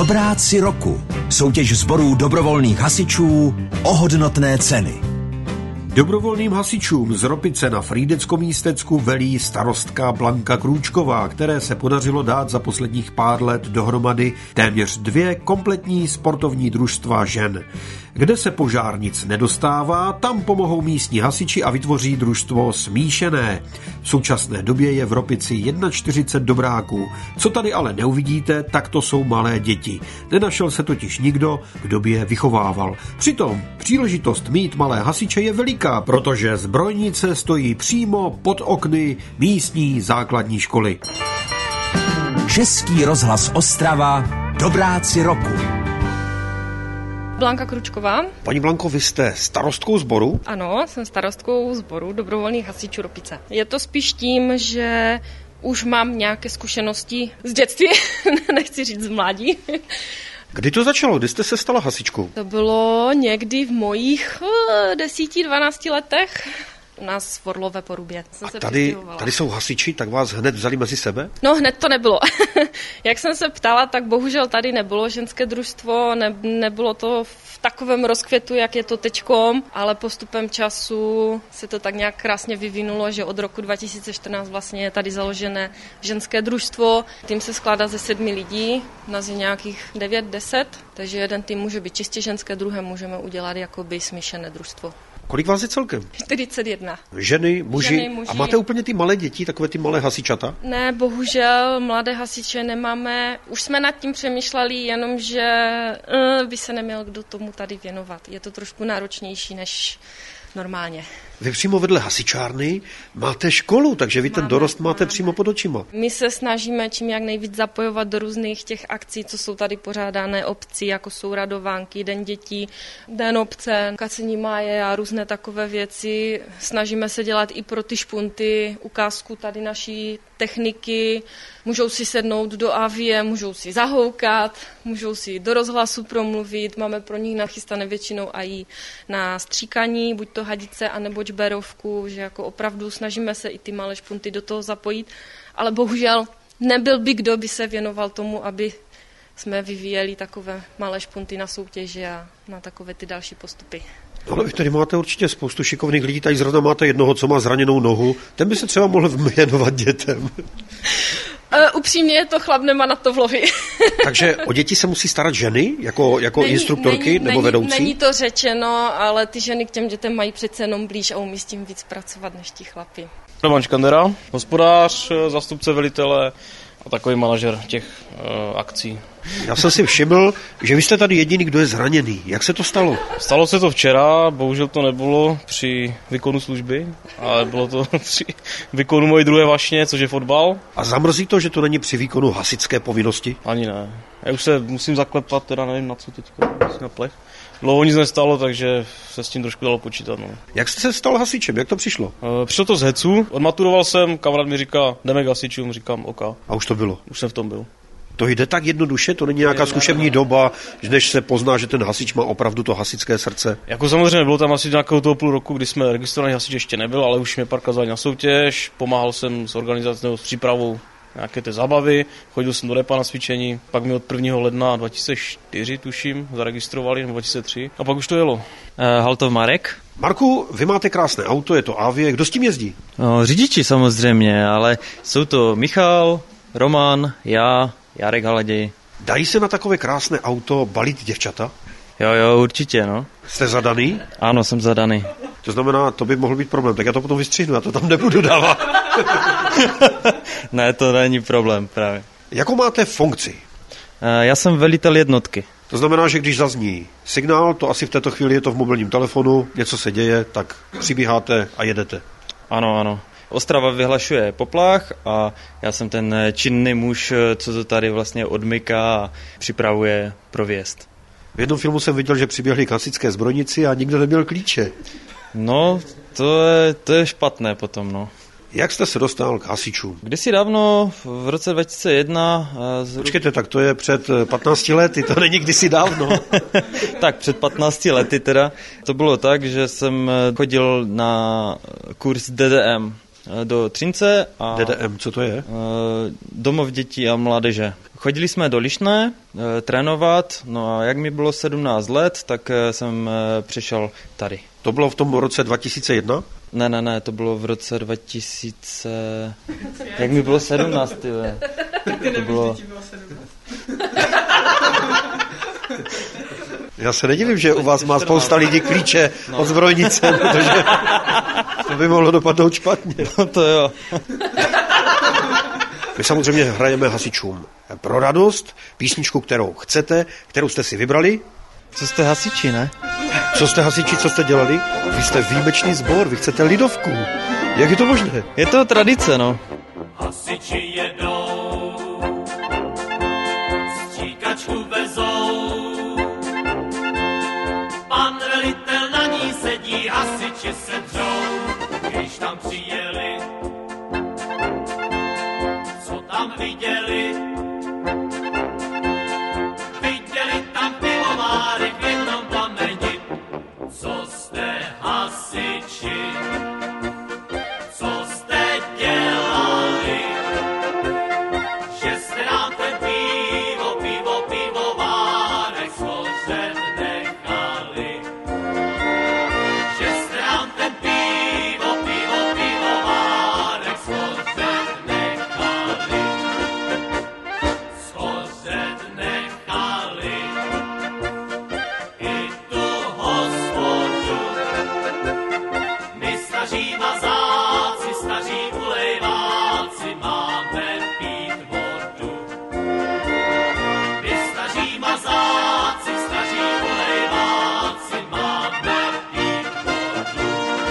Dobráci roku. Soutěž sborů dobrovolných hasičů o hodnotné ceny. Dobrovolným hasičům z Ropice na Frýdecko-Místecku velí starostka Blanka Krůčková, které se podařilo dát za posledních pár let dohromady téměř 2 kompletní sportovní družstva žen. Kde se požár nic nedostává, tam pomohou místní hasiči a vytvoří družstvo smíšené. V současné době je v Ropici 41 dobráků. Co tady ale neuvidíte, tak to jsou malé děti. Nenašel se totiž nikdo, kdo by je vychovával. Přitom příležitost mít malé hasiče je veliká, protože zbrojnice stojí přímo pod okny místní základní školy. Český rozhlas Ostrava. Dobráci roku. Blanka Krůčková. Paní Blanko, vy jste starostkou sboru? Ano, jsem starostkou sboru dobrovolných hasičů Ropice. Je to spíš tím, že už mám nějaké zkušenosti z dětství, nechci říct z mládí. Kdy to začalo? Kdy jste se stala hasičkou? To bylo někdy v mojich 10-12 letech. U nás v Orlové Porubě. A tady jsou hasiči, tak vás hned vzali mezi sebe? No, hned to nebylo. Jak jsem se ptala, tak bohužel tady nebylo ženské družstvo, nebylo to v takovém rozkvětu, jak je to teďkom, ale postupem času se to tak nějak krásně vyvinulo, že od roku 2014 vlastně je tady založené ženské družstvo. Tým se skládá ze 7 lidí, nás je nějakých 9-10, takže jeden tým může být čistě ženské, druhé můžeme udělat jakoby smíšené družstvo. Kolik vás je celkem? 41. Ženy, muži. A máte úplně ty malé děti, takové ty malé hasičata? Ne, bohužel mladé hasiče nemáme. Už jsme nad tím přemýšleli, jenomže by se neměl kdo tomu tady věnovat. Je to trošku náročnější než normálně. Vy přímo vedle hasičárny máte školu, takže vy ten dorost máte přímo pod očima. My se snažíme čím jak nejvíc zapojovat do různých těch akcí, co jsou tady pořádané obcí, jako jsou radovánky, Den dětí, Den obce, kacení máje a různé takové věci. Snažíme se dělat i pro ty špunty, ukázku tady naší techniky. Můžou si sednout do avie, můžou si zahoukat, můžou si do rozhlasu promluvit. Máme pro nich nachystané většinou i na stříkaní, buď to hadice, anebo čberovku, že jako opravdu snažíme se i ty malé špunty do toho zapojit, ale bohužel nebyl by kdo by se věnoval tomu, aby jsme vyvíjeli takové malé špunty na soutěže a na takové ty další postupy. Ale vy tady máte určitě spoustu šikovných lidí, tady zrovna máte jednoho, co má zraněnou nohu, ten by se třeba mohl věnovat dětem. Upřímně to chlap nemá na to vlohy. Takže o děti se musí starat ženy, jako instruktorky nebo vedoucí? Není to řečeno, ale ty ženy k těm dětem mají přece jenom blíž a umí s tím víc pracovat než ti chlapi. Roman Škandera, hospodář, zástupce velitele a takový manažer těch akcí. Já jsem si všiml, že vy jste tady jediný, kdo je zraněný. Jak se to stalo? Stalo se to včera, bohužel to nebylo při výkonu služby, ale bylo to při výkonu mojí druhé vášně, což je fotbal. A zamrzí to, že to není při výkonu hasičské povinnosti? Ani ne. Já už se musím zaklepat, teda nevím na co teďka, na plech. Dlouho nic nestalo, takže se s tím trošku dalo počítat. No. Jak jste se stal hasičem? Jak to přišlo? Přišlo to z Hecu, odmaturoval jsem, kamarád mi říká, jdeme k hasičům, říkám OK. A už to bylo? Už jsem v tom byl. To jde tak jednoduše? To není nějaká zkušební doba, než se pozná, že ten hasič má opravdu to hasičské srdce? Jako samozřejmě bylo tam asi nějakého toho půl roku, kdy jsme registrovaný hasič ještě nebyl, ale už mě párkrát zvali na soutěž, pomáhal jsem s organizací nebo s přípravou nějaké té zábavy, chodil jsem do Repa na cvičení, pak mi od 1. ledna 2004, tuším, zaregistrovali, nebo 2003, a pak už to jelo. Haltov Marek. Marku, vy máte krásné auto, je to Avie, kdo s tím jezdí? No, řidiči samozřejmě, ale jsou to Michal, Roman, já, Jarek Haladěj. Dají se na takové krásné auto balit děvčata? Jo, určitě, no. Jste zadaný? Ano, jsem zadaný. To znamená, to by mohl být problém, tak já to potom vystřihnu, já to tam nebudu dávat. Ne, to není problém právě. Jakou máte funkci? Já jsem velitel jednotky. To znamená, že když zazní signál, to asi v této chvíli je to v mobilním telefonu, něco se děje, tak přibíháte a jedete. Ano. Ostrava vyhlašuje poplach a já jsem ten činný muž, co to tady vlastně odmyká a připravuje pro vjezd. V jednom filmu jsem viděl, že přiběhli k hasičské zbrojnici a nikdo neměl klíče. No, to je špatné potom, no. Jak jste se dostal k hasičům? Kdysi dávno, v roce 2001... Počkejte, tak to je před 15 lety, to není kdysi dávno. Tak před 15 lety teda. To bylo tak, že jsem chodil na kurz DDM do Třince. A DDM, co to je? Domov dětí a mládeže. Chodili jsme do Lišné trénovat, no a jak mi bylo 17 let, tak jsem přišel tady. To bylo v tom roce 2001? Ne, to bylo v roce 2000... Jak mi bylo 17, tyhle. Ty nevíš, že ti bylo 17. Já se nedivím, že u vás má spousta lidí klíče od zbrojnice, protože to by mohlo dopadnout špatně. No to jo. My samozřejmě hrajeme hasičům pro radost, písničku, kterou chcete, kterou jste si vybrali. Co jste hasiči, ne? Co jste hasiči, co jste dělali? Vy jste výjimečný sbor, vy chcete lidovku. Jak je to možné? Je to tradice, no. Hasiči jedou, stříkačku vezou, pan velitel na ní sedí, hasiči se dřou, když tam přijeli, co tam viděli? Viděli tam pivováry v jednom plameni, co jste hasiči, co jste dělali, že jste nám ten pivovárek schořet nechali, že jste nám ten pivovárek schořet nechali, i tu hospodu. My staří mazáci, staří ulejváci, máme pít vodu. My staří mazáci, staří ulejváci, máme pít vodu.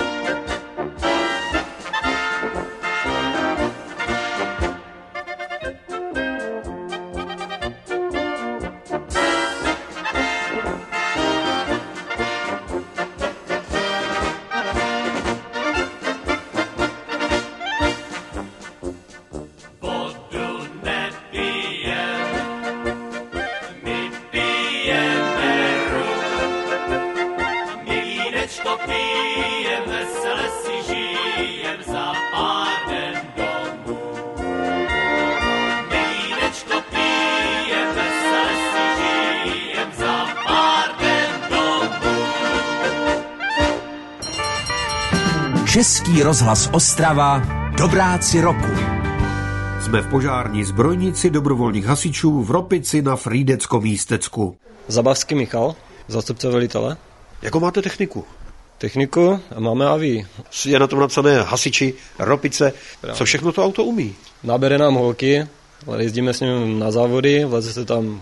Vodu nepijem, my pijeme rum. My vínečko pijem, vesele si žijem za pár den domů. My vínečko pijem, vesele si žijem za pár den domů. Český rozhlas Ostrava, dobráci roku. Jsme v požární zbrojnici dobrovolných hasičů v Ropici na Frýdeckom Místecku. Zabavský Michal, zástupce velitele. Jakou máte techniku? Techniku a máme AVI. Je na tom napsané hasiči, Ropice. Co všechno to auto umí? Nabere nám holky, ale jezdíme s ním na závody, vleze se tam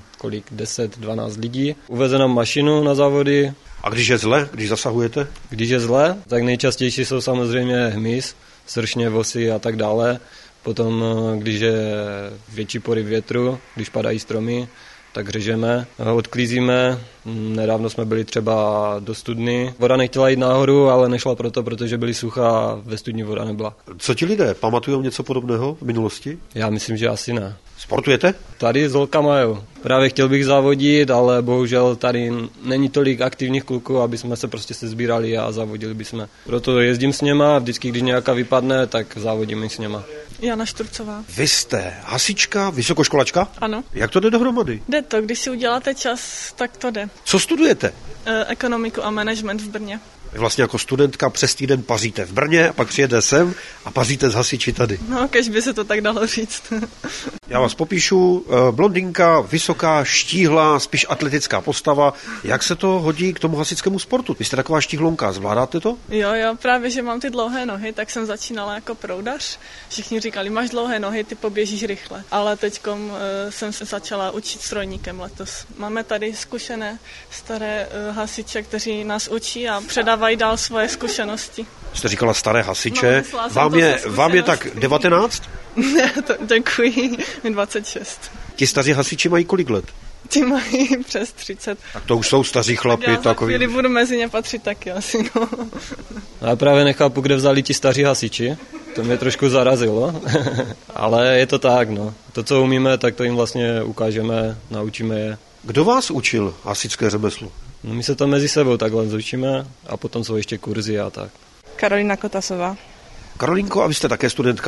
10-12 lidí. Uveze nám mašinu na závody. A když je zle, když zasahujete? Když je zle, tak nejčastější jsou samozřejmě hmyz, sršně, vosy a tak dále. Potom, když je větší poryv větru, když padají stromy, tak řežeme, odklízíme. Nedávno jsme byli třeba do studny. Voda nechtěla jít nahoru, ale nešla proto, protože byly sucha a ve studni voda nebyla. Co ti lidé? Pamatujou něco podobného v minulosti? Já myslím, že asi ne. Sportujete? Tady s holkama, jo. Právě chtěl bych závodit, ale bohužel tady není tolik aktivních kluků, aby jsme se prostě sezbírali a závodili bychom. Proto jezdím s něma a vždycky, když nějaká vypadne, tak závodím i s něma. Jana Šturcová. Vy jste hasička, vysokoškolačka? Ano. Jak to jde dohromady? Jde to, když si uděláte čas, tak to jde. Co studujete? Ekonomiku a management v Brně. Vy vlastně jako studentka přes týden paříte v Brně a pak přijede sem a paříte s hasiči tady. No, kež by se to tak dalo říct. Já vás popíšu. Blondýnka, vysoká, štíhlá, spíš atletická postava. Jak se to hodí k tomu hasickému sportu? Vy jste taková štíhlonka, zvládáte to? Jo, právě, že mám ty dlouhé nohy, tak jsem začínala jako proudař. Všichni říkali, máš dlouhé nohy, ty poběžíš rychle. Ale teďkom jsem se začala učit strojníkem letos. Máme tady zkušené staré hasiče, kteří nás učí a předávají dál svoje zkušenosti. Jste říkala staré hasiče. No, vám je tak 19? Ne, děkuji, mi 26. Ti staří hasiči mají kolik let? Ti mají přes 30. Tak to už jsou staří chlapi. Já za chvíli budu mezi ně patřit taky asi, no. Já právě nechápu, kde vzali ti staří hasiči. To mě trošku zarazilo. Ale je to tak, no. To, co umíme, tak to jim vlastně ukážeme, naučíme je. Kdo vás učil hasičské řemeslo? No, my se to mezi sebou takhle učíme a potom jsou ještě kurzy a tak. Karolina Kotasová. Karolínko, a vy jste také studentka?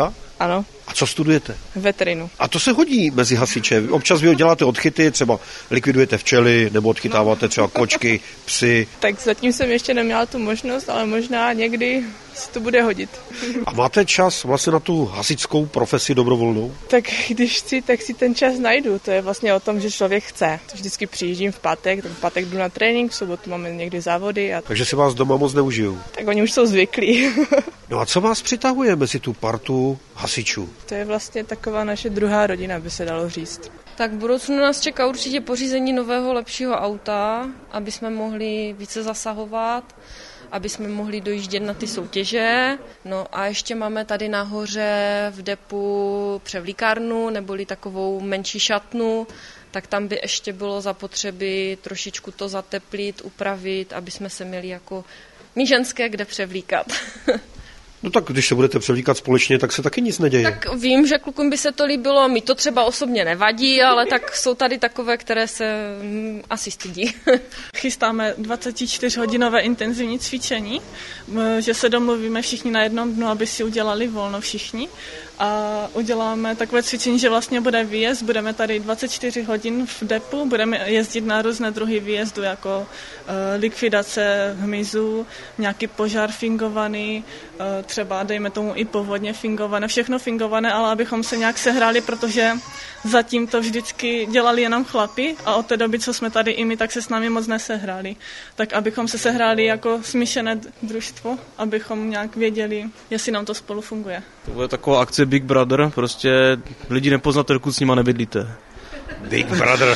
Ano. A co studujete? Veterinu. A to se hodí mezi hasiče. Občas vy děláte odchyty, třeba likvidujete včely, nebo odchytáváte třeba kočky, psy. Tak zatím jsem ještě neměla tu možnost, ale možná někdy se to bude hodit. A máte čas vlastně na tu hasičskou profesi dobrovolnou? Tak když chci, tak si ten čas najdu. To je vlastně o tom, že člověk chce. Vždycky přijíždím v pátek, tak v pátek jdu na trénink, v sobotu máme někdy závody. Takže si vás doma moc neužijou? Tak oni už jsou zvyklí. No a co vás přitahuje mezi tu partu hasičů? To je vlastně taková naše druhá rodina, by se dalo říct. Tak v budoucnu nás čeká určitě pořízení nového, lepšího auta, aby jsme mohli více zasahovat, aby jsme mohli dojíždět na ty soutěže. No a ještě máme tady nahoře v depu převlíkárnu, neboli takovou menší šatnu, tak tam by ještě bylo zapotřebí trošičku to zateplit, upravit, aby jsme se měli jako my ženské kde převlíkat. No tak když se budete převlíkat společně, tak se taky nic neděje. Tak vím, že klukům by se to líbilo, mi to třeba osobně nevadí, ale tak jsou tady takové, které se asi stydí. Chystáme 24-hodinové intenzivní cvičení, že se domluvíme všichni na jednom dnu, aby si udělali volno všichni. A uděláme takové cvičení, že vlastně bude výjezd, budeme tady 24 hodin v depu, budeme jezdit na různé druhy výjezdu, jako likvidace hmyzu, nějaký požár fingovaný, třeba dejme tomu i povodně fingované, všechno fingované, ale abychom se nějak sehráli, protože zatím to vždycky dělali jenom chlapi a od té doby, co jsme tady i my, tak se s námi moc nesehráli. Tak abychom se sehráli jako smíšené družstvo, abychom nějak věděli, jestli nám to spolu funguje. To bude taková akce Big Brother, prostě lidi nepoznáte, dokud s nima nebydlíte. Big Brother.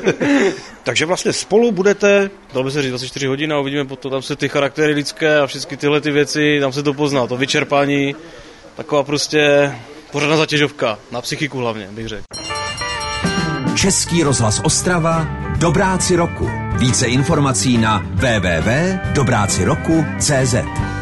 Takže vlastně spolu budete... Dalo by se říct 24 hodin a uvidíme potom, tam se ty charaktery lidské a všechny tyhle ty věci, tam se to pozná, to vyčerpání, taková prostě pořádná zatěžovka, na psychiku hlavně, bych řekl. Český rozhlas Ostrava, Dobráci roku. Více informací na www.dobráciroku.cz.